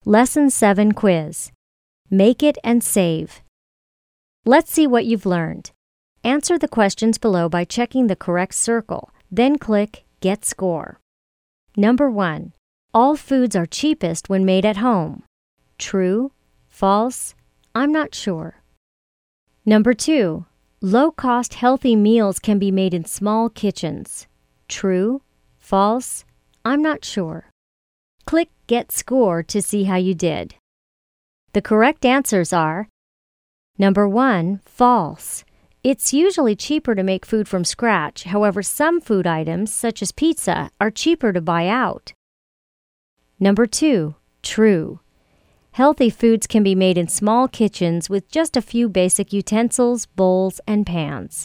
Lesson 7 quiz. Make it and save. Let's see what you've learned. Answer the questions below by checking the correct circle, then click Get Score. Number 1. All foods are cheapest when made at home. True? False? I'm not sure. Number 2. Low-cost healthy meals can be made in small kitchens. True? False? I'm not sure. Click Get Score to see how you did. The correct answers are: Number 1, false. It's usually cheaper to make food from scratch. However, some food items, such as pizza, are cheaper to buy out. Number 2, true. Healthy foods can be made in small kitchens with just a few basic utensils, bowls, and pans.